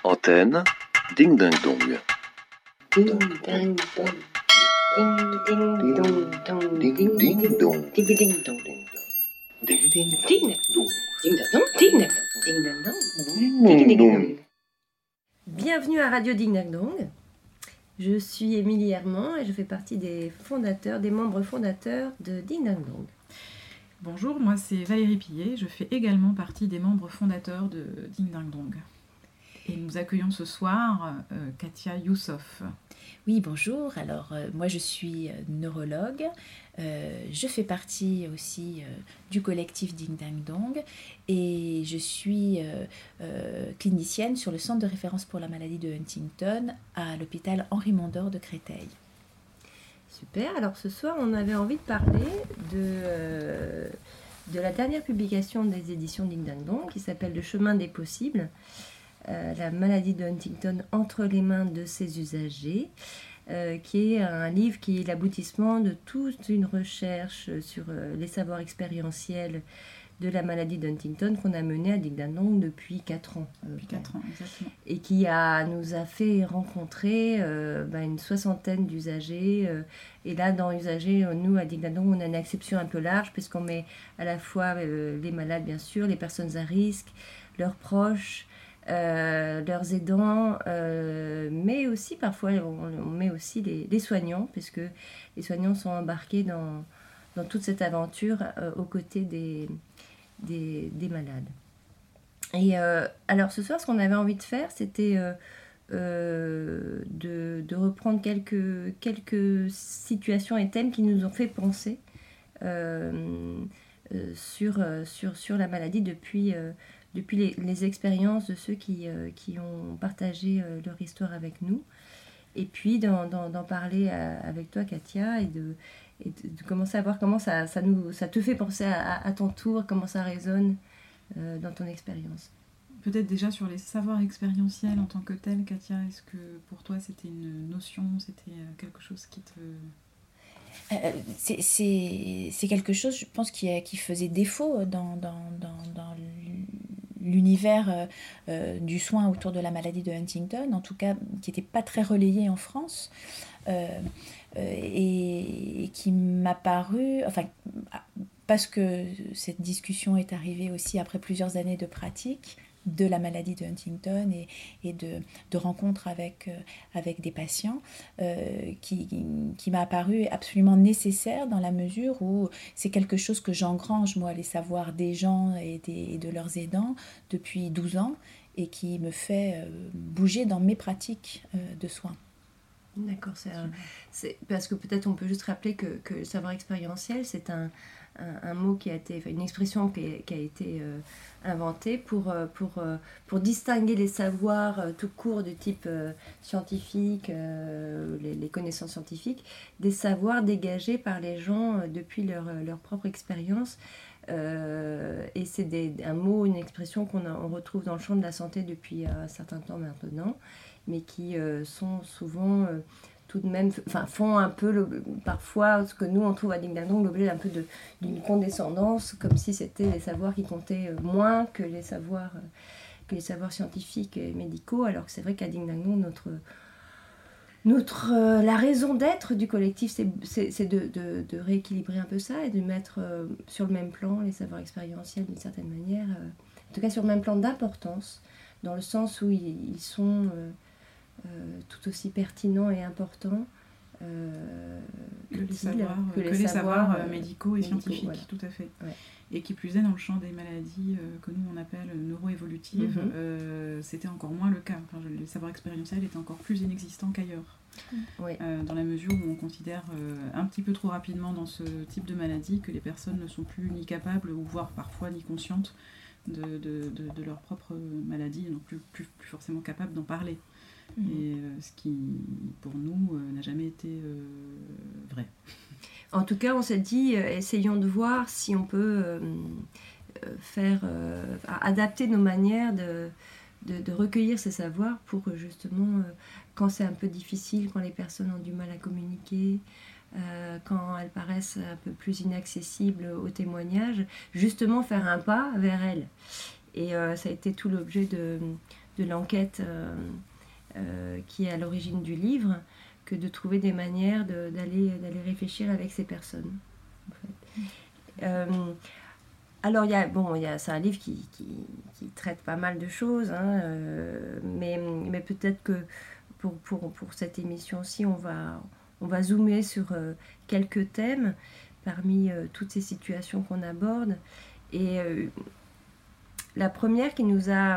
Antenne, ding ding dong. Ding ding dong. Ding ding dong dong. Ding ding dong. Ding ding dong. Ding Ding dong. ding dong. Ding dong. Ding dong. Ding dong. Ding ding dong. Bienvenue à Radio Ding Dang Dong. Je suis Émilie Herman et je fais partie des membres fondateurs de Ding Dang Dong. Bonjour, moi c'est Valérie Pillet, je fais également partie des membres fondateurs de Ding Dang Dong. Et nous accueillons ce soir Katia Youssof. Oui, bonjour. Alors, moi, je suis neurologue. Je fais partie aussi du collectif Ding Dang Dong et je suis clinicienne sur le centre de référence pour la maladie de Huntington à l'hôpital Henri Mondor de Créteil. Super. Alors, ce soir, on avait envie de parler de la dernière publication des éditions Ding Dang Dong qui s'appelle Le chemin des possibles. La maladie de Huntington entre les mains de ses usagers, qui est un livre qui est l'aboutissement de toute une recherche sur les savoirs expérientiels de la maladie de Huntington qu'on a menée à Ding Dang Dong depuis 4 ans. Depuis 4 ans, exactement. Et qui nous a fait rencontrer une soixantaine d'usagers. Et là, dans usagers, nous, à Ding Dang Dong, on a une acception un peu large, puisqu'on met à la fois les malades, bien sûr, les personnes à risque, leurs proches, leurs aidants, mais aussi parfois on met aussi les soignants, puisque les soignants sont embarqués dans toute cette aventure aux côtés des malades. Et alors ce soir, ce qu'on avait envie de faire, c'était de reprendre quelques situations et thèmes qui nous ont fait penser sur la maladie depuis les expériences de ceux qui ont partagé leur histoire avec nous, et puis d'en parler avec toi, Katia, et de commencer à voir comment ça te fait penser à ton tour, comment ça résonne dans ton expérience. Peut-être déjà sur les savoirs expérientiels en tant que tels, Katia, est-ce que pour toi c'était une notion, c'était quelque chose qui te... C'est quelque chose, je pense, qui faisait défaut dans l'univers du soin autour de la maladie de Huntington, en tout cas qui n'était pas très relayé en France, et qui m'a paru, parce que cette discussion est arrivée aussi après plusieurs années de pratique de la maladie de Huntington et de rencontres avec des patients, qui m'a apparu absolument nécessaire, dans la mesure où c'est quelque chose que j'engrange, moi, les savoirs des gens et de leurs aidants depuis 12 ans, et qui me fait bouger dans mes pratiques de soins. D'accord, c'est parce que peut-être on peut juste rappeler que le savoir expérientiel, c'est un mot qui a été, une expression qui a été inventée pour distinguer les savoirs tout court de type scientifique, les connaissances scientifiques, des savoirs dégagés par les gens depuis leur propre expérience. Et c'est un mot, une expression on retrouve dans le champ de la santé depuis un certain temps maintenant, mais qui sont souvent tout de même, font un peu parfois ce que nous on trouve à Ding Dang Dong, l'objet d'un peu d'une condescendance, comme si c'était les savoirs qui comptaient moins que les savoirs scientifiques et médicaux, alors que c'est vrai qu'à Ding Dang Dong, la raison d'être du collectif, c'est de rééquilibrer un peu ça et de mettre sur le même plan les savoirs expérientiels d'une certaine manière, en tout cas sur le même plan d'importance, dans le sens où ils sont tout aussi pertinents et importants que les savoirs médicaux et scientifiques, voilà. Tout à fait. Ouais. Et qui plus est, dans le champ des maladies que nous on appelle neuroévolutives, c'était encore moins le cas. Les savoirs expérientiels étaient encore plus inexistants qu'ailleurs. Ouais. Dans la mesure où on considère un petit peu trop rapidement dans ce type de maladie que les personnes ne sont plus ni capables, ou voire parfois ni conscientes de leur propre maladie, et non plus forcément capables d'en parler. Et ce qui, pour nous, n'a jamais été vrai. En tout cas, on s'est dit, essayons de voir si on peut adapter nos manières de recueillir ces savoirs pour justement, quand c'est un peu difficile, quand les personnes ont du mal à communiquer, quand elles paraissent un peu plus inaccessibles aux témoignages, justement faire un pas vers elles. Et ça a été tout l'objet de l'enquête qui est à l'origine du livre, que de trouver des manières d'aller réfléchir avec ces personnes. En fait. Alors, c'est un livre qui traite pas mal de choses, hein, mais peut-être que pour cette émission-ci, on va zoomer sur quelques thèmes parmi toutes ces situations qu'on aborde. Et la première qui nous a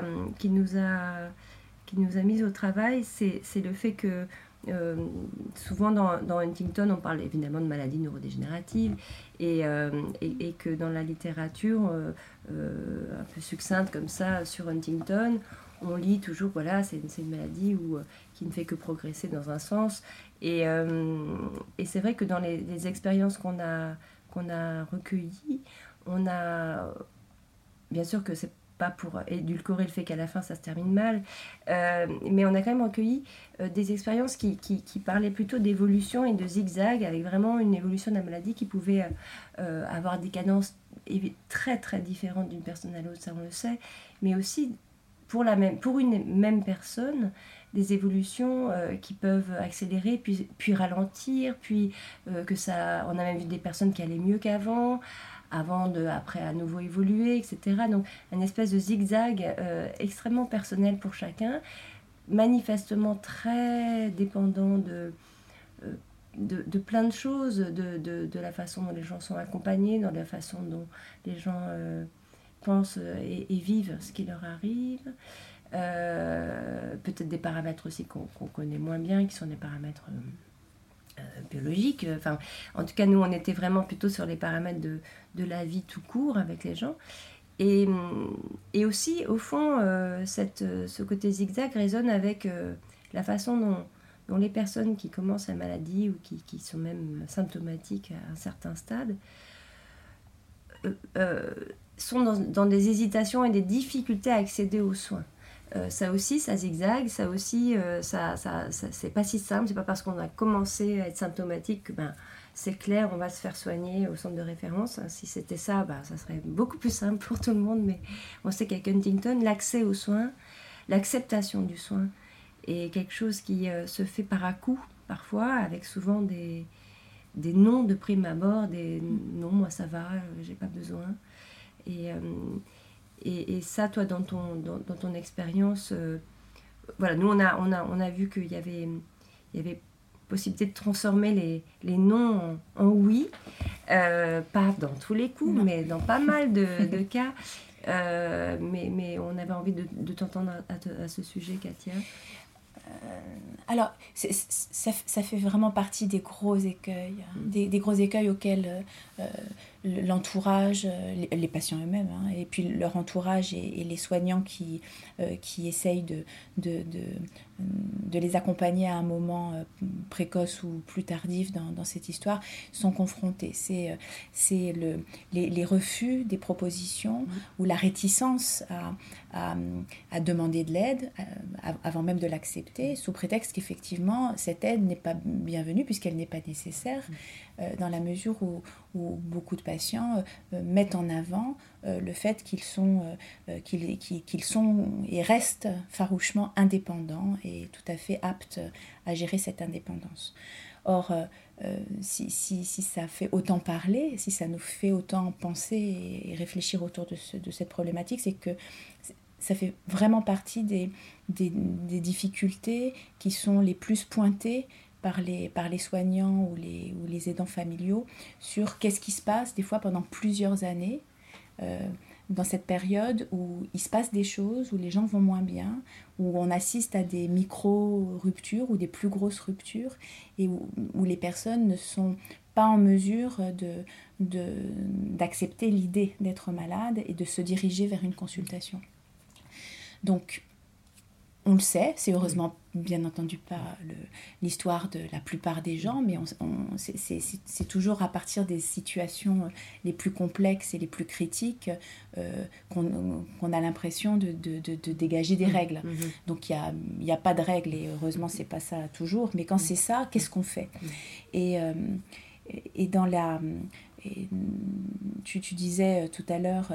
mis au travail, c'est le fait que souvent dans Huntington, on parle évidemment de maladies neurodégénératives et que dans la littérature un peu succincte comme ça sur Huntington, on lit toujours voilà, c'est une maladie qui ne fait que progresser dans un sens et c'est vrai que dans les expériences qu'on a recueillies, on a bien sûr que c'est pas pour édulcorer le fait qu'à la fin ça se termine mal, mais on a quand même recueilli des expériences qui parlaient plutôt d'évolution et de zigzag, avec vraiment une évolution de la maladie qui pouvait avoir des cadences très très différentes d'une personne à l'autre, ça on le sait, mais aussi pour une même personne, des évolutions qui peuvent accélérer puis ralentir, puis on a même vu des personnes qui allaient mieux qu'avant, après à nouveau évoluer, etc. Donc un espèce de zigzag extrêmement personnel pour chacun, manifestement très dépendant de plein de choses, de la façon dont les gens sont accompagnés, de la façon dont les gens pensent et vivent ce qui leur arrive. Peut-être des paramètres aussi qu'on connaît moins bien, qui sont des paramètres biologiques. Enfin, en tout cas, nous, on était vraiment plutôt sur les paramètres de la vie tout court avec les gens. Et aussi, au fond, ce côté zigzag résonne avec la façon dont les personnes qui commencent la maladie ou qui sont même symptomatiques à un certain stade sont dans des hésitations et des difficultés à accéder aux soins. Ça aussi, ça zigzague, ça aussi, c'est pas si simple. C'est pas parce qu'on a commencé à être symptomatique que c'est clair, on va se faire soigner au centre de référence. Si c'était ça, ça serait beaucoup plus simple pour tout le monde. Mais on sait qu'avec Huntington, l'accès aux soins, l'acceptation du soin est quelque chose qui se fait par à-coup, parfois, avec souvent des noms de prime abord, des non, moi ça va, j'ai pas besoin. Et ça, toi, dans ton expérience, voilà, nous on a vu qu'il y avait possibilité de transformer les noms en oui, pas dans tous les coups, non, mais dans pas mal de cas. Mais on avait envie de t'entendre à ce sujet, Katia. Alors, ça fait vraiment partie des gros écueils, des gros écueils auxquels l'entourage, les patients eux-mêmes, et puis leur entourage et les soignants qui essayent de les accompagner à un moment précoce ou plus tardif dans cette histoire, sont confrontés. C'est les refus des propositions ou la réticence à demander de l'aide avant même de l'accepter, sous prétexte qu'effectivement cette aide n'est pas bienvenue puisqu'elle n'est pas nécessaire, dans la mesure où beaucoup de patients mettent en avant le fait qu'ils sont et restent farouchement indépendants et tout à fait aptes à gérer cette indépendance. Or, si ça fait autant parler, si ça nous fait autant penser et réfléchir autour de cette problématique, c'est que ça fait vraiment partie des difficultés qui sont les plus pointées par les soignants ou les aidants familiaux sur qu'est-ce qui se passe des fois pendant plusieurs années dans cette période où il se passe des choses, où les gens vont moins bien, où on assiste à des micro-ruptures ou des plus grosses ruptures et où les personnes ne sont pas en mesure d'accepter l'idée d'être malade et de se diriger vers une consultation. Donc, on le sait, c'est heureusement bien entendu pas l'histoire de la plupart des gens, mais c'est toujours à partir des situations les plus complexes et les plus critiques qu'on a l'impression de dégager des règles. Donc il y a pas de règles et heureusement c'est pas ça toujours, mais quand c'est ça, qu'est-ce qu'on fait ? Et dans Et tu disais tout à l'heure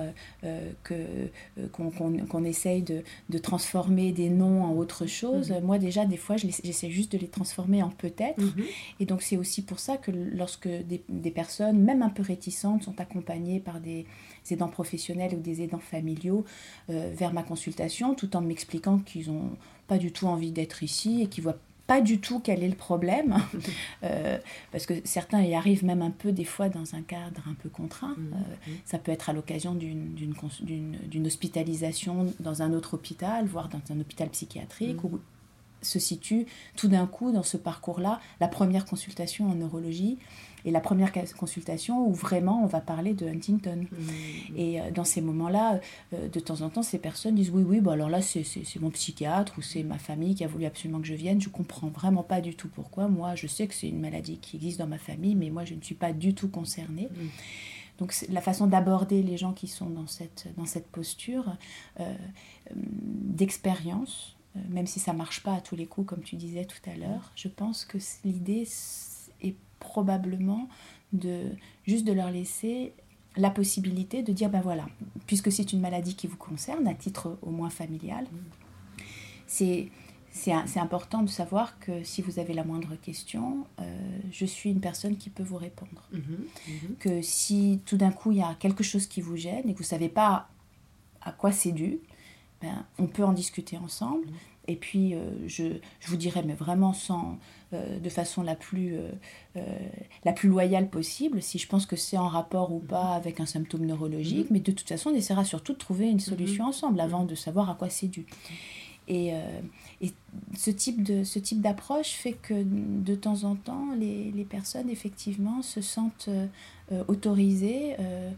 qu'on essaye de transformer des noms en autre chose. Moi déjà, des fois, j'essaie juste de les transformer en peut-être. Et donc c'est aussi pour ça que lorsque des personnes, même un peu réticentes, sont accompagnées par des aidants professionnels ou des aidants familiaux vers ma consultation, tout en m'expliquant qu'ils n'ont pas du tout envie d'être ici et qu'ils voient pas du tout quel est le problème, parce que certains y arrivent même un peu des fois dans un cadre un peu contraint. Ça peut être à l'occasion d'une hospitalisation dans un autre hôpital, voire dans un hôpital psychiatrique, où se situe tout d'un coup dans ce parcours-là la première consultation en neurologie et la première consultation où vraiment on va parler de Huntington. Et dans ces moments-là, de temps en temps, ces personnes disent oui, bah alors là c'est mon psychiatre ou c'est ma famille qui a voulu absolument que je vienne, je comprends vraiment pas du tout pourquoi, moi je sais que c'est une maladie qui existe dans ma famille, mais moi je ne suis pas du tout concernée. Donc la façon d'aborder les gens qui sont dans cette posture d'expérience, même si ça ne marche pas à tous les coups, comme tu disais tout à l'heure, je pense que l'idée est probablement juste de leur laisser la possibilité de dire, ben voilà, puisque c'est une maladie qui vous concerne, à titre au moins familial, c'est important de savoir que si vous avez la moindre question, je suis une personne qui peut vous répondre. Que si tout d'un coup il y a quelque chose qui vous gêne et que vous ne savez pas à quoi c'est dû, ben, on peut en discuter ensemble. Et puis je vous dirais, mais vraiment de façon la plus loyale possible, si je pense que c'est en rapport ou pas avec un symptôme neurologique, mais de toute façon on essaiera surtout de trouver une solution ensemble avant de savoir à quoi c'est dû. Et ce type d'approche fait que de temps en temps les personnes effectivement se sentent autorisées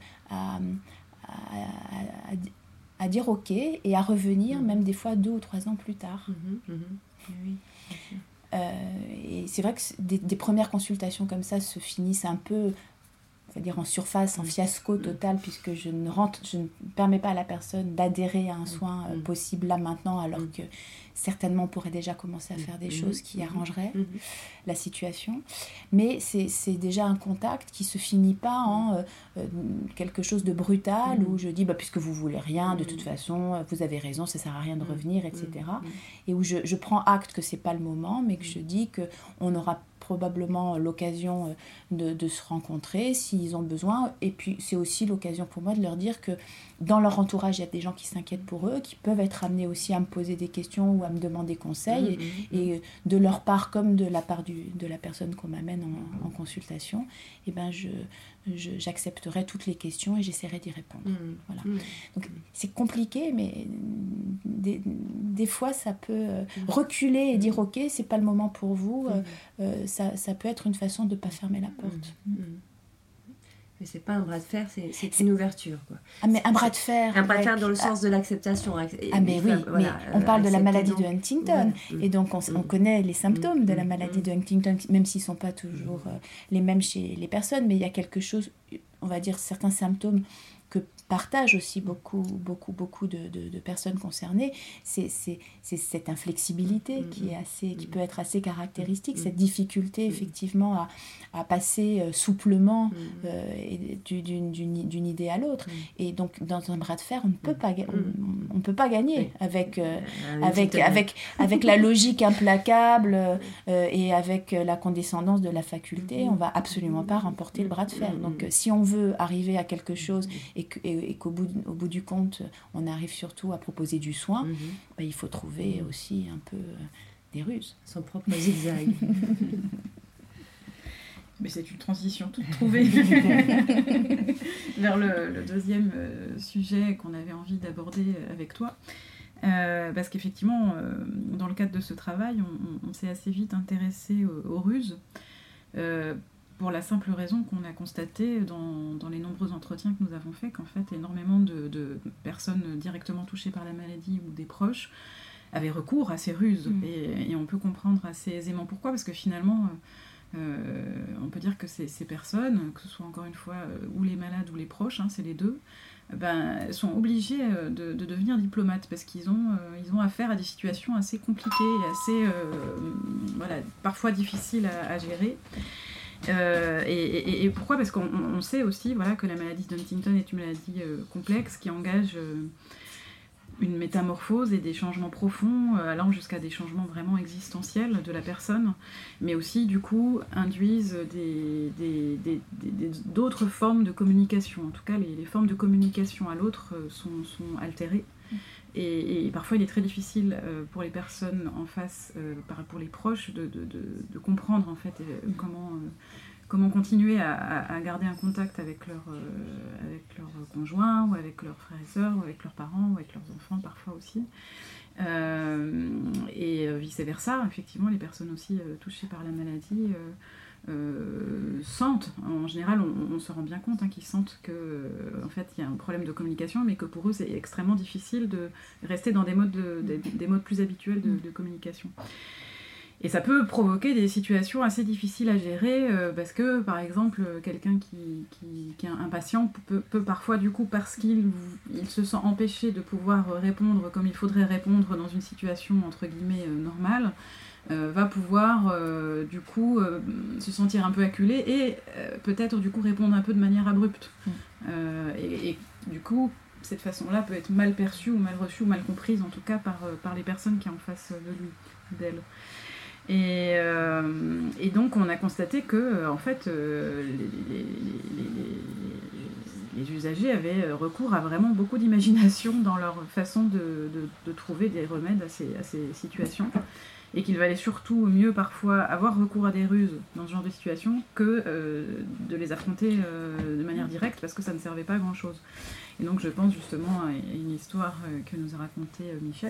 à dire ok et à revenir même des fois 2 ou 3 ans plus tard. Oui. Et c'est vrai que des premières consultations comme ça se finissent un peu, on va dire en surface, en fiasco total, puisque je ne permets pas à la personne d'adhérer à un soin possible là maintenant, alors que certainement on pourrait déjà commencer à faire des choses qui arrangeraient la situation. Mais c'est déjà un contact qui ne se finit pas en quelque chose de brutal où je dis, bah, puisque vous ne voulez rien, de toute façon, vous avez raison, ça ne sert à rien de revenir, etc. Et où je prends acte que ce n'est pas le moment, mais que je dis qu'on aura probablement l'occasion de se rencontrer s'ils ont besoin. Et puis c'est aussi l'occasion pour moi de leur dire que dans leur entourage, il y a des gens qui s'inquiètent pour eux, qui peuvent être amenés aussi à me poser des questions ou à me demander conseil. Et de leur part comme de la part de la personne qu'on m'amène en consultation, et ben j'accepterai toutes les questions et j'essaierai d'y répondre. Voilà. Donc c'est compliqué, mais des fois ça peut reculer et dire ok, c'est pas le moment pour vous. Ça peut être une façon de ne pas fermer la porte. Mais c'est pas un bras de fer, c'est une ouverture, quoi. Ah, mais un bras de fer. Un bras de fer dans le sens de l'acceptation. Mais oui, voilà, mais on parle de la maladie de Huntington. Et donc on connaît les symptômes de la maladie de Huntington, même s'ils ne sont pas toujours les mêmes chez les personnes, mais il y a quelque chose, on va dire certains symptômes que partagent aussi beaucoup de personnes concernées, c'est cette inflexibilité qui peut être assez caractéristique, cette difficulté effectivement à passer souplement d'une idée à l'autre. Et donc dans un bras de fer, on ne peut pas gagner avec la logique implacable et avec la condescendance de la faculté. On va absolument pas remporter le bras de fer. Donc si on veut arriver à quelque chose et qu'au bout du compte, on arrive surtout à proposer du soin, il faut trouver aussi un peu des ruses. Son propre zigzag. Mais c'est une transition toute trouvée vers le deuxième sujet qu'on avait envie d'aborder avec toi. Parce qu'effectivement, dans le cadre de ce travail, on s'est assez vite intéressé aux ruses. Pour la simple raison qu'on a constaté dans les nombreux entretiens que nous avons faits qu'en fait énormément de personnes directement touchées par la maladie ou des proches avaient recours à ces ruses. Et on peut comprendre assez aisément pourquoi, parce que finalement on peut dire que ces personnes, que ce soit encore une fois ou les malades ou les proches, c'est les deux, sont obligés de devenir diplomates parce qu'ils ont affaire à des situations assez compliquées et assez parfois difficiles à gérer. Et pourquoi ? Parce qu'on sait aussi que la maladie d'Huntington est une maladie complexe qui engage une métamorphose et des changements profonds, allant jusqu'à des changements vraiment existentiels de la personne, mais aussi du coup induisent d'autres formes de communication. En tout cas, les formes de communication à l'autre sont altérées. Et parfois, il est très difficile pour les personnes en face, pour les proches, de comprendre en fait comment continuer à garder un contact avec leur conjoint, ou avec leurs frères et sœurs, ou avec leurs parents, ou avec leurs enfants parfois aussi. Et vice-versa, effectivement, les personnes aussi touchées par la maladie sentent, en général on se rend bien compte qu'ils sentent qu'en fait il y a un problème de communication, mais que pour eux c'est extrêmement difficile de rester dans des modes plus habituels de communication. Et ça peut provoquer des situations assez difficiles à gérer, parce que, par exemple, quelqu'un qui est un patient peut parfois, du coup, parce qu'il se sent empêché de pouvoir répondre comme il faudrait répondre dans une situation, entre guillemets, normale, va pouvoir, du coup, se sentir un peu acculé et peut-être, du coup, répondre un peu de manière abrupte. Et du coup, cette façon-là peut être mal perçue ou mal reçue ou mal comprise, en tout cas, par les personnes qui sont en face de lui, d'elle. Et donc on a constaté que en fait les usagers avaient recours à vraiment beaucoup d'imagination dans leur façon de trouver des remèdes à ces situations, et qu'il valait surtout mieux parfois avoir recours à des ruses dans ce genre de situation que de les affronter de manière directe, parce que ça ne servait pas à grand chose. Et donc je pense justement à une histoire que nous a racontée Michel,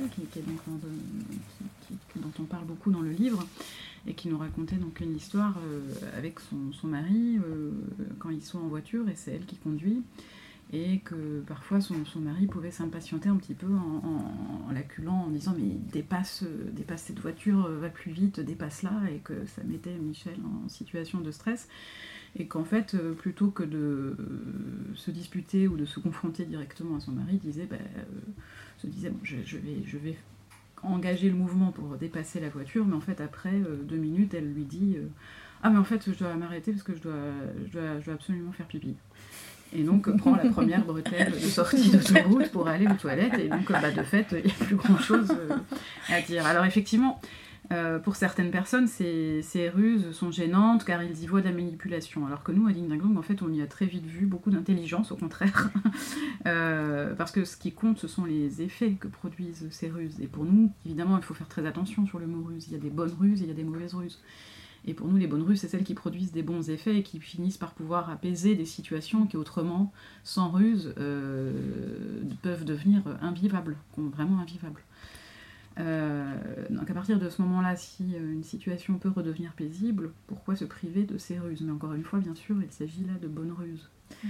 dont on parle beaucoup dans le livre, et qui nous racontait donc une histoire avec son mari quand ils sont en voiture, et c'est elle qui conduit, et que parfois son mari pouvait s'impatienter un petit peu en l'acculant, en disant mais dépasse cette voiture, va plus vite, dépasse-la, et que ça mettait Michel en situation de stress. Et qu'en fait, plutôt que de se disputer ou de se confronter directement à son mari, se disait bon, je vais engager le mouvement pour dépasser la voiture, mais en fait après 2 minutes, elle lui dit ah mais en fait je dois m'arrêter parce que je dois absolument faire pipi. Et donc prend la première bretelle de sortie d'autoroute pour aller aux toilettes, et donc de fait il n'y a plus grand chose à dire. Alors effectivement, pour certaines personnes, ces ruses sont gênantes car ils y voient de la manipulation. Alors que nous, à Ding Dang Dong, en fait, on y a très vite vu beaucoup d'intelligence, au contraire. Parce que ce qui compte, ce sont les effets que produisent ces ruses. Et pour nous, évidemment, il faut faire très attention sur le mot ruse. Il y a des bonnes ruses et il y a des mauvaises ruses. Et pour nous, les bonnes ruses, c'est celles qui produisent des bons effets et qui finissent par pouvoir apaiser des situations qui, autrement, sans ruse, peuvent devenir invivables, vraiment invivables. Donc à partir de ce moment-là, si une situation peut redevenir paisible, pourquoi se priver de ces ruses ? Mais encore une fois, bien sûr, il s'agit là de bonnes ruses.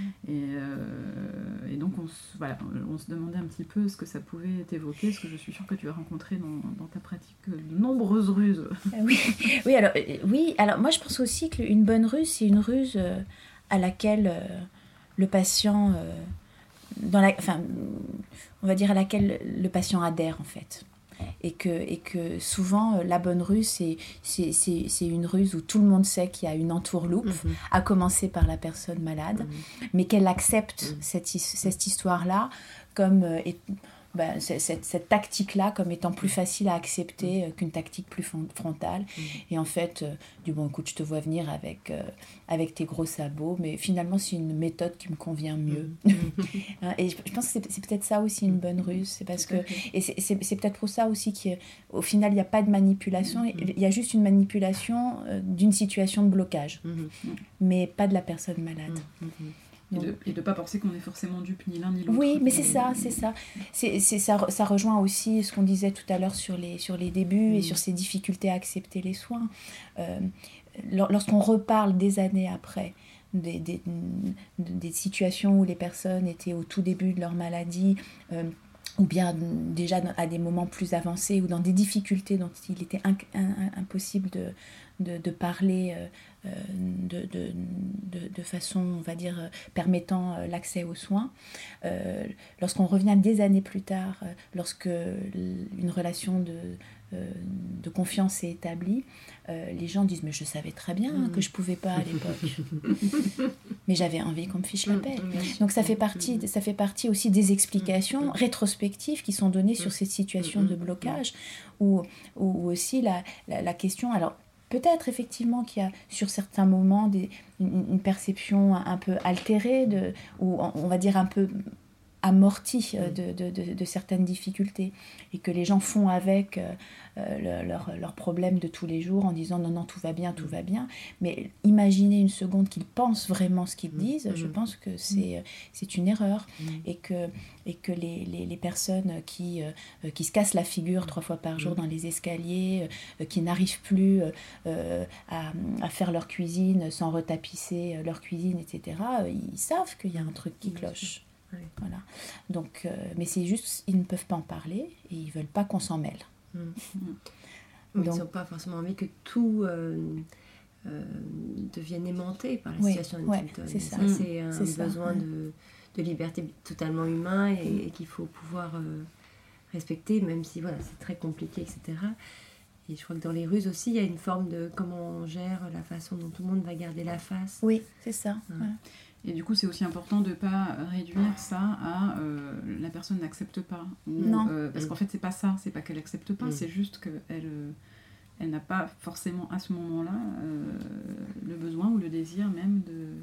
Et donc on se demandait un petit peu ce que ça pouvait évoquer, parce que je suis sûre que tu as rencontré dans ta pratique de nombreuses ruses. Oui, alors moi je pense aussi qu'une bonne ruse, c'est une ruse à laquelle le patient, on va dire à laquelle le patient adhère en fait. Et que souvent la bonne ruse c'est une ruse où tout le monde sait qu'il y a une entourloupe, à commencer par la personne malade, mais qu'elle accepte cette histoire-là comme cette tactique-là comme étant plus facile à accepter qu'une tactique plus frontale. Et en fait, bon, écoute, je te vois venir avec tes gros sabots, mais finalement, c'est une méthode qui me convient mieux. Et je pense que c'est peut-être ça aussi une bonne ruse. C'est parce que, et c'est peut-être pour ça aussi qu'au final, il n'y a pas de manipulation. Il y a juste une manipulation d'une situation de blocage, mais pas de la personne malade. Et de ne pas penser qu'on est forcément dupe ni l'un ni l'autre. Oui, mais c'est ça. Ça rejoint aussi ce qu'on disait tout à l'heure sur les débuts et sur ces difficultés à accepter les soins. Lorsqu'on reparle des années après des situations où les personnes étaient au tout début de leur maladie, ou bien déjà à des moments plus avancés ou dans des difficultés dont il était impossible de parler de façon, on va dire, permettant l'accès aux soins. Lorsqu'on revient des années plus tard, lorsque une relation de confiance s'est établie, les gens disent « mais je savais très bien que je ne pouvais pas à l'époque, mais j'avais envie qu'on me fiche la paix ». Donc ça fait partie aussi des explications rétrospectives qui sont données sur cette situation de blocage, ou aussi la question... Alors, peut-être effectivement qu'il y a sur certains moments une perception un peu altérée, ou on va dire un peu amortie de certaines difficultés, et que les gens font avec leurs problèmes de tous les jours en disant non, tout va bien, mais imaginez une seconde qu'ils pensent vraiment ce qu'ils disent, je pense que c'est une erreur, et que les personnes qui se cassent la figure 3 fois par jour dans les escaliers, qui n'arrivent plus à faire leur cuisine sans retapisser leur cuisine, etc., ils savent qu'il y a un truc qui cloche. Voilà. Donc, mais c'est juste, ils ne peuvent pas en parler et ils ne veulent pas qu'on s'en mêle. Donc, ils n'ont pas forcément envie que tout devienne aimanté par la situation de Huntington. C'est ça. C'est un besoin de liberté totalement humain et qu'il faut pouvoir respecter, même si voilà, c'est très compliqué, etc. Et je crois que dans les ruses aussi, il y a une forme de comment on gère la façon dont tout le monde va garder la face. Oui, c'est ça. Ouais. Et du coup, c'est aussi important de ne pas réduire ça à la personne n'accepte pas. Non. Parce qu'en fait, c'est pas ça. C'est pas qu'elle accepte pas, c'est juste qu'elle n'a pas forcément à ce moment-là le besoin ou le désir même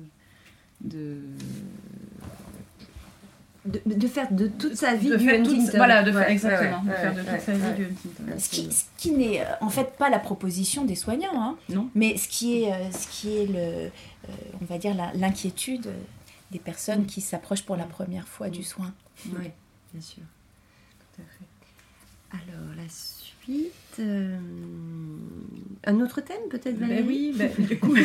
de faire de toute sa vie du Huntington. Voilà, exactement. De faire de toute sa vie du Huntington. Ce qui n'est en fait pas la proposition des soignants, hein, non. Mais ce qui est on va dire l'inquiétude des personnes qui s'approchent pour la première fois du soin. Oui, bien sûr. Tout à fait. Alors, la suite... un autre thème, peut-être, Valérie ? Oui, du coup...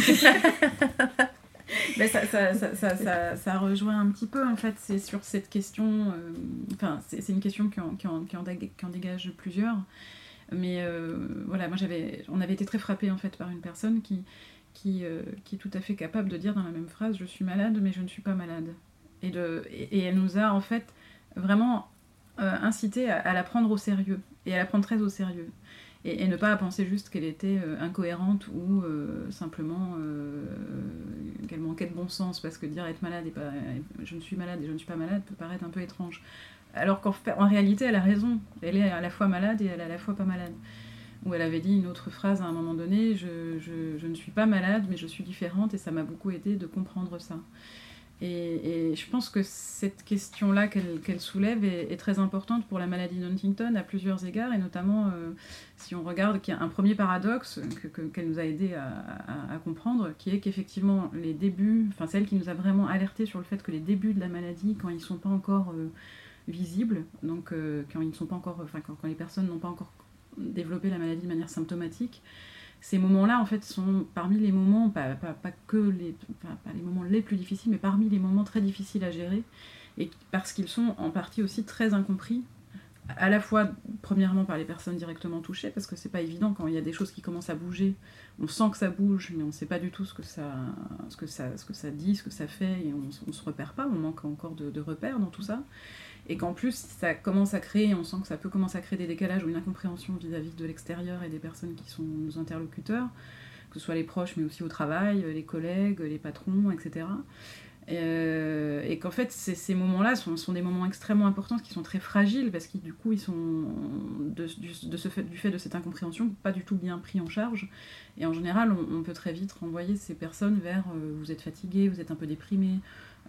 Ben ça rejoint un petit peu, en fait, c'est sur cette question... c'est une question qui en dégage plusieurs. Mais voilà, on avait été très frappés, en fait, par une personne qui est tout à fait capable de dire dans la même phrase « je suis malade, mais je ne suis pas malade ». Et elle nous a, en fait, vraiment incité à la prendre au sérieux, et à la prendre très au sérieux. Et ne pas penser juste qu'elle était incohérente ou simplement qu'elle manquait de bon sens, parce que dire être malade et pas je ne suis malade et je ne suis pas malade peut paraître un peu étrange. Alors qu'en réalité, elle a raison. Elle est à la fois malade et elle est à la fois pas malade. Où elle avait dit une autre phrase à un moment donné, je ne suis pas malade, mais je suis différente, et ça m'a beaucoup aidé de comprendre ça. Et je pense que cette question-là qu'elle soulève est très importante pour la maladie d'Huntington à plusieurs égards, et notamment si on regarde qu'il y a un premier paradoxe qu'elle nous a aidé à comprendre, qui est qu'effectivement les débuts, c'est elle qui nous a vraiment alerté sur le fait que les débuts de la maladie, quand ils ne sont pas encore visibles, donc quand ils ne sont pas encore, quand les personnes n'ont pas encore développé la maladie de manière symptomatique, ces moments-là, en fait, sont parmi les moments, pas les moments les plus difficiles, mais parmi les moments très difficiles à gérer, et parce qu'ils sont en partie aussi très incompris, à la fois, premièrement, par les personnes directement touchées, parce que c'est pas évident quand il y a des choses qui commencent à bouger, on sent que ça bouge, mais on sait pas du tout ce que ça dit, ce que ça fait, et on se repère pas, on manque encore de repères dans tout ça. Et qu'en plus, ça commence à créer, on sent que ça peut commencer à créer des décalages ou une incompréhension vis-à-vis de l'extérieur et des personnes qui sont nos interlocuteurs, que ce soit les proches, mais aussi au travail, les collègues, les patrons, etc. Et qu'en fait, ces moments-là sont des moments extrêmement importants, qui sont très fragiles, parce qu'ils, du coup, ils sont, du fait de cette incompréhension, pas du tout bien pris en charge. Et en général, on peut très vite renvoyer ces personnes vers vous êtes fatigué, vous êtes un peu déprimé,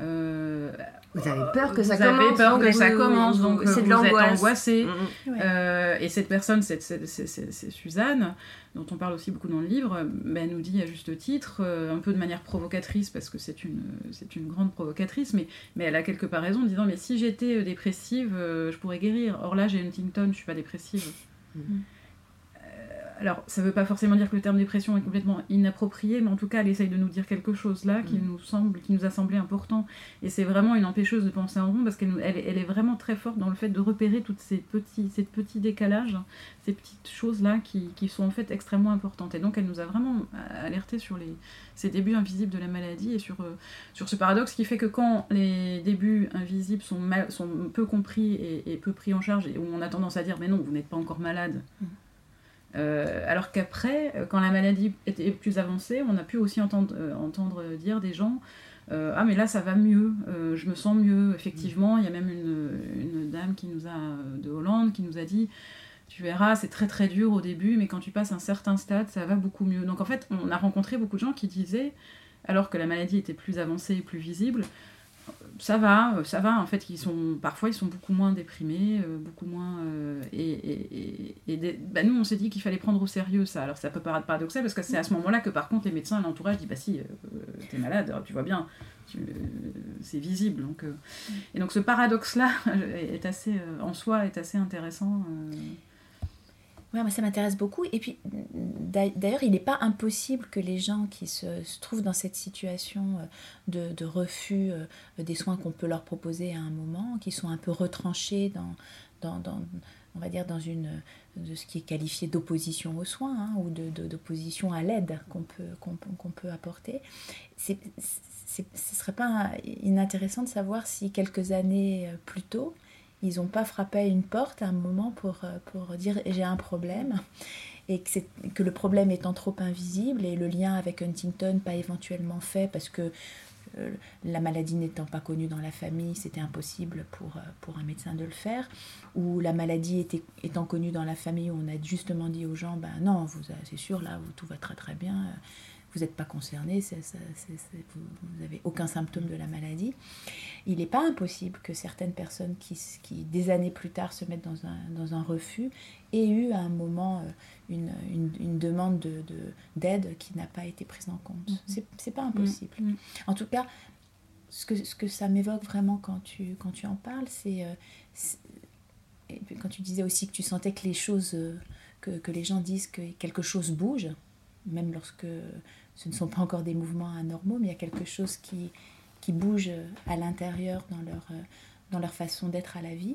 vous avez peur que ça commence. Vous avez peur que ça commence, donc c'est de vous êtes l'angoisse. angoissé. Ouais. Et cette personne, c'est Suzanne, dont on parle aussi beaucoup dans le livre, elle nous dit à juste titre, un peu de manière provocatrice, parce que c'est une grande provocatrice, mais elle a quelque part raison, en disant mais si j'étais dépressive, je pourrais guérir. Or là, j'ai Huntington, je suis pas dépressive. Alors, ça ne veut pas forcément dire que le terme dépression est complètement inapproprié, mais en tout cas, elle essaye de nous dire quelque chose là qui nous a semblé important. Et c'est vraiment une empêcheuse de penser en rond, parce qu'elle est vraiment très forte dans le fait de repérer tous ces petits décalages, ces petites choses là qui sont en fait extrêmement importantes. Et donc, elle nous a vraiment alerté sur ces débuts invisibles de la maladie et sur ce paradoxe qui fait que quand les débuts invisibles sont peu compris et peu pris en charge, et où on a tendance à dire mais non, vous n'êtes pas encore malade. Alors qu'après, quand la maladie était plus avancée, on a pu aussi entendre dire des gens ah mais là ça va mieux, je me sens mieux. Effectivement, il y a même une dame de Hollande qui nous a dit tu verras, c'est très très dur au début, mais quand tu passes un certain stade, ça va beaucoup mieux. Donc en fait, on a rencontré beaucoup de gens qui disaient, alors que la maladie était plus avancée et plus visible, ça va, en fait, parfois ils sont beaucoup moins déprimés, beaucoup moins... nous, on s'est dit qu'il fallait prendre au sérieux ça. Alors ça peut paraître paradoxal, parce que c'est à ce moment-là que par contre les médecins, l'entourage dit, bah si, t'es malade, tu vois bien, c'est visible. Donc, et donc ce paradoxe-là est assez, en soi, est assez intéressant. Ouais, moi ça m'intéresse beaucoup. Et puis, d'ailleurs, il n'est pas impossible que les gens qui se trouvent dans cette situation de refus des soins qu'on peut leur proposer à un moment, qui sont un peu retranchés dans on va dire, de ce qui est qualifié d'opposition aux soins, ou d'opposition à l'aide qu'on peut apporter, ce serait pas inintéressant de savoir si quelques années plus tôt, ils n'ont pas frappé à une porte à un moment pour dire j'ai un problème, et que le problème étant trop invisible et le lien avec Huntington pas éventuellement fait parce que la maladie n'étant pas connue dans la famille, c'était impossible pour un médecin de le faire, ou la maladie étant connue dans la famille, où on a justement dit aux gens non, c'est sûr, là tout va très très bien, vous n'êtes pas concerné, vous n'avez aucun symptôme de la maladie. Il n'est pas impossible que certaines personnes qui des années plus tard se mettent dans un refus aient eu à un moment une demande d'aide qui n'a pas été prise en compte. C'est pas impossible. En tout cas, ce que ça m'évoque vraiment quand tu en parles, c'est et puis quand tu disais aussi que tu sentais que les choses, que les gens disent que quelque chose bouge, même lorsque ce ne sont pas encore des mouvements anormaux, mais il y a quelque chose qui bouge à l'intérieur dans leur façon d'être à la vie.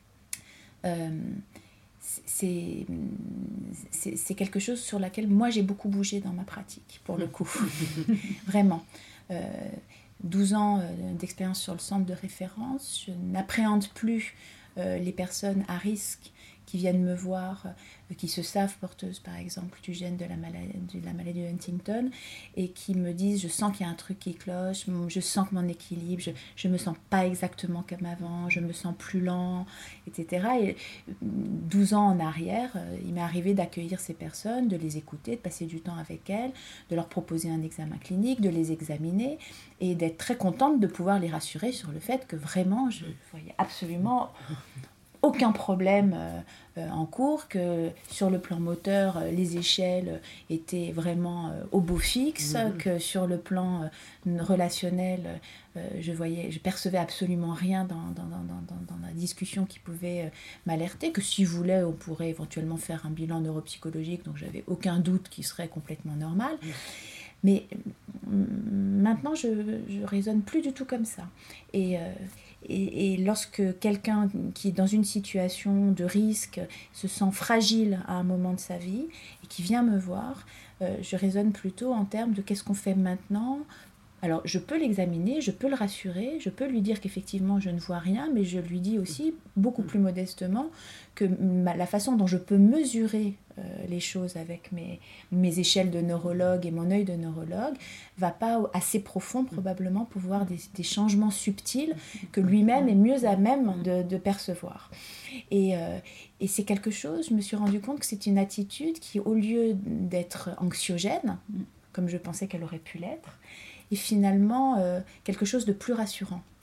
C'est quelque chose sur laquelle moi j'ai beaucoup bougé dans ma pratique, pour le coup. Vraiment. 12 ans d'expérience sur le centre de référence, je n'appréhende plus les personnes à risque qui viennent me voir, qui se savent porteuses par exemple du gène de la maladie de Huntington, et qui me disent je sens qu'il y a un truc qui cloche, je sens que mon équilibre, je me sens pas exactement comme avant, je me sens plus lent, etc. Et 12 ans en arrière, il m'est arrivé d'accueillir ces personnes, de les écouter, de passer du temps avec elles, de leur proposer un examen clinique, de les examiner, et d'être très contente de pouvoir les rassurer sur le fait que vraiment je voyais absolument aucun problème en cours, que sur le plan moteur, les échelles étaient vraiment au beau fixe, que sur le plan relationnel, je percevais absolument rien dans la discussion qui pouvait m'alerter, que si je voulais, on pourrait éventuellement faire un bilan neuropsychologique, donc j'avais aucun doute qu'il serait complètement normal. Mais maintenant, je raisonne plus du tout comme ça. Et lorsque quelqu'un qui est dans une situation de risque se sent fragile à un moment de sa vie et qui vient me voir, je raisonne plutôt en termes de qu'est-ce qu'on fait maintenant. Alors, je peux l'examiner, je peux le rassurer, je peux lui dire qu'effectivement, je ne vois rien, mais je lui dis aussi, beaucoup plus modestement, que la façon dont je peux mesurer les choses avec mes échelles de neurologue et mon œil de neurologue va pas assez profond, probablement, pour voir des changements subtils que lui-même est mieux à même de percevoir. Et c'est quelque chose, je me suis rendu compte que c'est une attitude qui, au lieu d'être anxiogène, comme je pensais qu'elle aurait pu l'être, est finalement quelque chose de plus rassurant.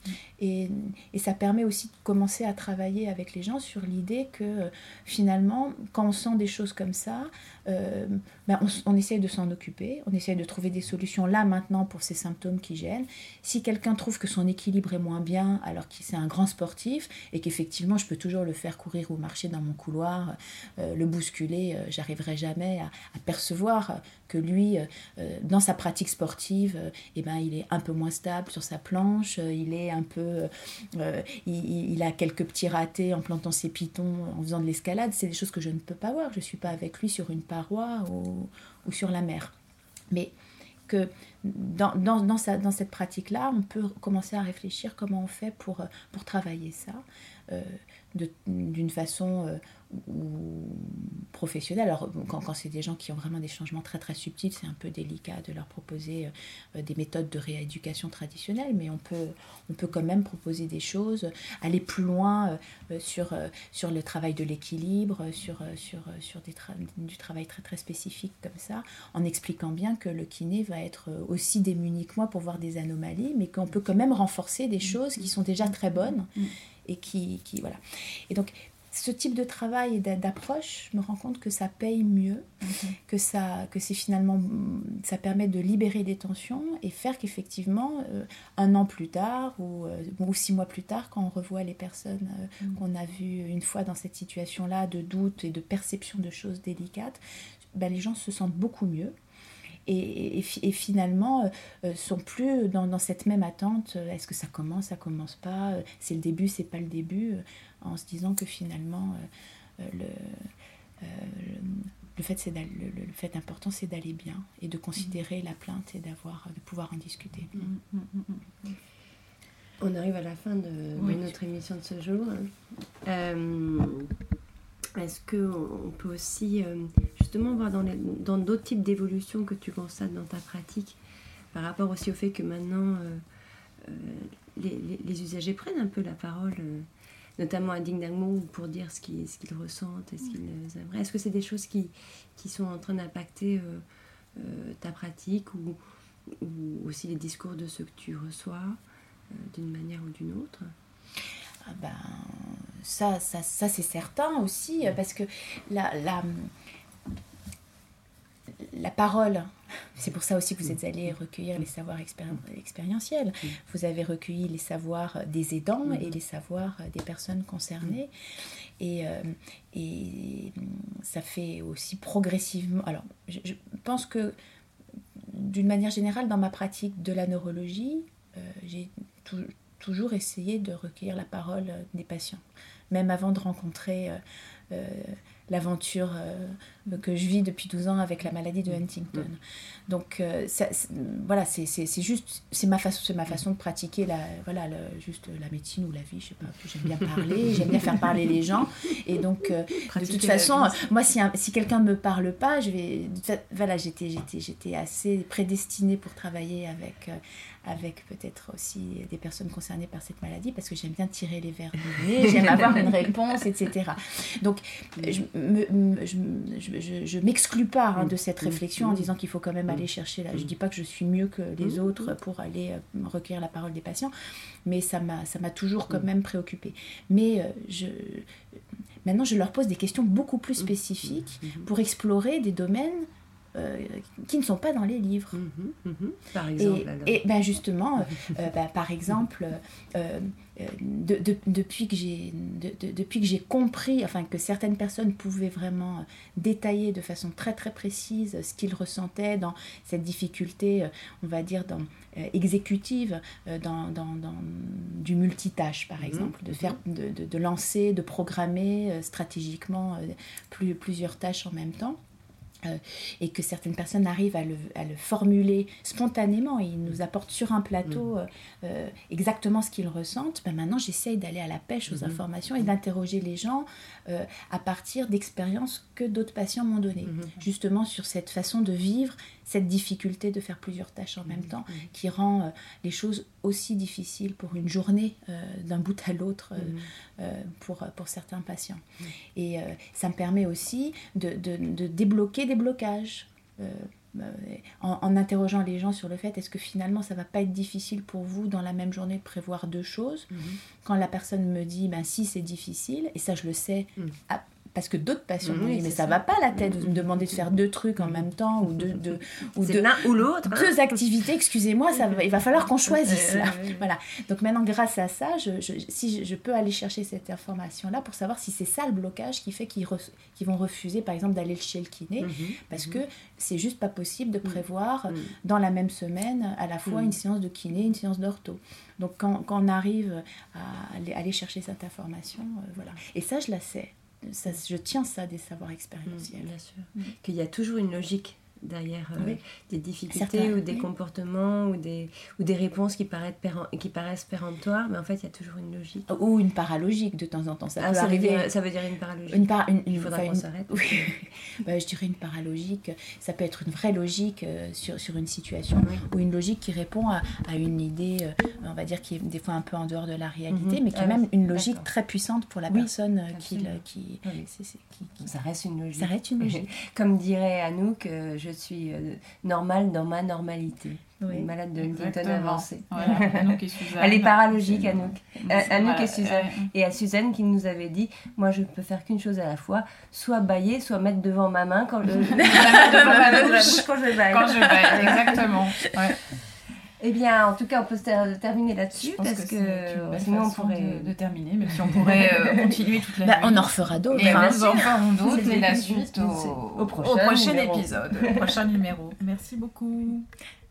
Et ça permet aussi de commencer à travailler avec les gens sur l'idée que finalement, quand on sent des choses comme ça, on essaye de s'en occuper, on essaye de trouver des solutions là maintenant pour ces symptômes qui gênent. Si quelqu'un trouve que son équilibre est moins bien alors que c'est un grand sportif et qu'effectivement je peux toujours le faire courir ou marcher dans mon couloir, le bousculer, j'arriverai jamais à percevoir que lui, dans sa pratique sportive, il est un peu moins stable sur sa planche, il est un peu, il a quelques petits ratés en plantant ses pitons, en faisant de l'escalade. C'est des choses que je ne peux pas voir. Je ne suis pas avec lui sur une paroi ou sur la mer. Mais que dans cette pratique-là, on peut commencer à réfléchir comment on fait pour travailler ça d'une façon professionnelle. Alors, quand c'est des gens qui ont vraiment des changements très très subtils, c'est un peu délicat de leur proposer des méthodes de rééducation traditionnelles, mais on peut quand même proposer des choses, aller plus loin sur le travail de l'équilibre, sur du travail très très spécifique comme ça, en expliquant bien que le kiné va être aussi démuni que moi pour voir des anomalies, mais qu'on peut quand même renforcer des choses qui sont déjà très bonnes et qui voilà. Et donc, ce type de travail et d'approche, je me rends compte que ça paye mieux, que c'est finalement, ça permet de libérer des tensions et faire qu'effectivement, 1 an plus tard ou 6 mois plus tard, quand on revoit les personnes qu'on a vues une fois dans cette situation-là de doute et de perception de choses délicates, les gens se sentent beaucoup mieux. Et finalement, sont plus dans cette même attente, est-ce que ça commence pas, c'est le début, c'est pas le début, en se disant que finalement, le fait important, c'est d'aller bien et de considérer la plainte et de pouvoir en discuter. On arrive à la fin de notre émission de ce jour. Est-ce qu'on peut aussi justement voir dans d'autres types d'évolutions que tu constates dans ta pratique, par rapport aussi au fait que maintenant les usagers prennent un peu la parole, notamment à Ding Dang Mo, pour dire ce qu'ils ressentent et ce qu'ils aimeraient. Est-ce que c'est des choses qui sont en train d'impacter ta pratique ou aussi les discours de ceux que tu reçois d'une manière ou d'une autre ? Ça c'est certain aussi, parce que la parole, c'est pour ça aussi que vous êtes allés recueillir les savoirs expérientiels. Vous avez recueilli les savoirs des aidants et les savoirs des personnes concernées. Et ça fait aussi progressivement... Alors, je pense que d'une manière générale, dans ma pratique de la neurologie, j'ai toujours essayé de recueillir la parole des patients, même avant de rencontrer l'aventure que je vis depuis 12 ans avec la maladie de Huntington. Donc voilà, c'est ma façon de pratiquer juste la médecine ou la vie, je sais pas, j'aime bien parler, j'aime bien faire parler les gens, et donc de toute façon, moi si quelqu'un me parle pas, j'étais assez prédestinée pour travailler avec peut-être aussi des personnes concernées par cette maladie, parce que j'aime bien tirer les verres du nez, j'aime avoir une réponse, etc. Donc, je m'exclus pas de cette réflexion en disant qu'il faut quand même aller chercher là. Je dis pas que je suis mieux que les autres pour aller recueillir la parole des patients, mais ça m'a toujours quand même préoccupée. Mais maintenant, je leur pose des questions beaucoup plus spécifiques pour explorer des domaines qui ne sont pas dans les livres. Par exemple, et justement, par exemple, depuis que j'ai compris, enfin que certaines personnes pouvaient vraiment détailler de façon très très précise ce qu'ils ressentaient dans cette difficulté, on va dire exécutive, dans du multitâche par exemple, de lancer, de programmer stratégiquement plusieurs tâches en même temps. Et que certaines personnes arrivent à le formuler spontanément, et ils nous apportent sur un plateau exactement ce qu'ils ressentent. Maintenant, j'essaye d'aller à la pêche aux informations et d'interroger les gens à partir d'expériences que d'autres patients m'ont données, justement sur cette façon de vivre cette difficulté de faire plusieurs tâches en même temps, qui rend les choses aussi difficiles pour une journée d'un bout à l'autre pour certains patients. Et ça me permet aussi de débloquer des blocages. en interrogeant les gens sur le fait, est-ce que finalement ça va pas être difficile pour vous dans la même journée de prévoir 2 choses? Quand la personne me dit, si c'est difficile, et ça je le sais, parce que d'autres patients me disent, mais ça va pas la tête de me demander de faire 2 trucs en même temps, ou c'est l'un ou l'autre. 2 activités, excusez-moi, il va falloir qu'on choisisse là. Voilà. Donc maintenant, grâce à ça, si je peux aller chercher cette information-là pour savoir si c'est ça le blocage qui fait qu'ils vont refuser, par exemple, d'aller chez le kiné, parce que c'est juste pas possible de prévoir dans la même semaine à la fois une séance de kiné, une séance d'ortho. Donc quand on arrive à aller chercher cette information, voilà. Et ça, je la sais. Ça, je tiens ça des savoirs expérientiels. Bien sûr. Qu'il y a toujours une logique derrière des difficultés Certains, ou des comportements ou des réponses qui paraissent péremptoires, mais en fait il y a toujours une logique. Ou une paralogique de temps en temps. Ça peut ça arriver. Veut dire une paralogique. Il faudra qu'on s'arrête. Oui. Je dirais une paralogique. Ça peut être une vraie logique sur une situation, ou une logique qui répond à une idée, on va dire, qui est des fois un peu en dehors de la réalité, mais qui est même une logique très puissante pour la personne qui ça reste une logique. Ça reste une logique. Comme dirait Anouk, je suis normale dans ma normalité. Une malade de Huntington avancée. Voilà, Anouk et Suzanne. Elle est paralogique, Anouk. Anouk et Suzanne. Et à Suzanne qui nous avait dit, moi je peux faire qu'une chose à la fois, soit bâiller, soit mettre devant ma main quand devant ma bouche quand je baille. Quand je baille, exactement. Ouais. Eh bien, en tout cas, on peut se terminer là-dessus, parce que sinon on pourrait de terminer, même si on pourrait continuer toute la nuit. On en refera d'autres. Et nous en ferons d'autres, et la suite au prochain épisode, au prochain numéro. Merci beaucoup.